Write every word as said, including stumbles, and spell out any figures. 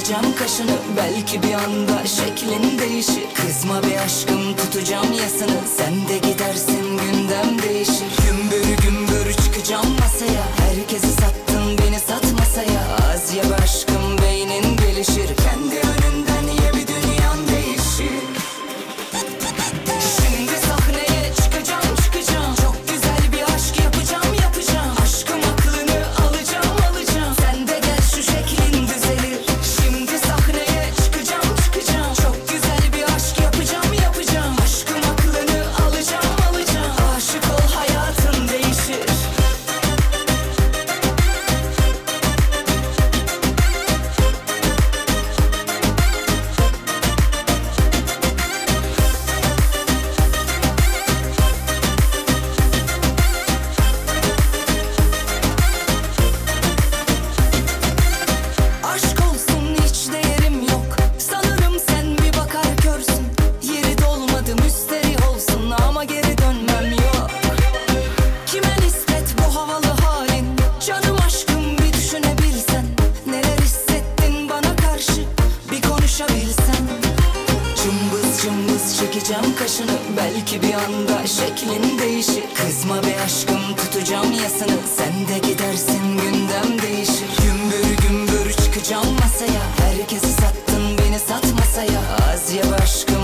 Sıkacağım kaşını, belki bir anda şeklin değişir. Kızma be aşkım, tutacağım yasını. Sen de gidersin, gündem değişir. Gümbür gümbür çıkacağım masaya. Herkesi sattın, beni sat masaya. Az ye be aşkım, beynin gelişir. Kendi önünden ye, bir dünyan değişir. Şimdi sahneye çıkacağım çıkacağım. Çok güzel bir aşk yapacağım yapacağım. Aşkım aklını alacağım alacağım. Sen de gel, şu şeklin düzelir. Şimdi sahneye çıkacağım çıkacağım. Çok güzel bir aşk yapacağım yapacağım. Aşkım aklını alacağım alacağım. Aşık ol, hayatın değişir. Aşk olsun, hiç değerim yok. Sanırım sen bir bakar körsün. Yeri dolmadı, müsteri olsun ama geri dönmem yok. Kime nispet bu havalı halin? Canım aşkım, bir düşünebilsen. Neler hissettin bana karşı, bir konuşabilsen. Cımbız cımbız çekeceğim kaşını. Belki bir anda şeklin değişir. Kızma be aşkım, tutacağım yasını. Sen de gidersin, gündem değişir. Gümbür gümbür çıkacağım masaya. Herkesi sattın, beni sat masaya. Az ye be aşkım,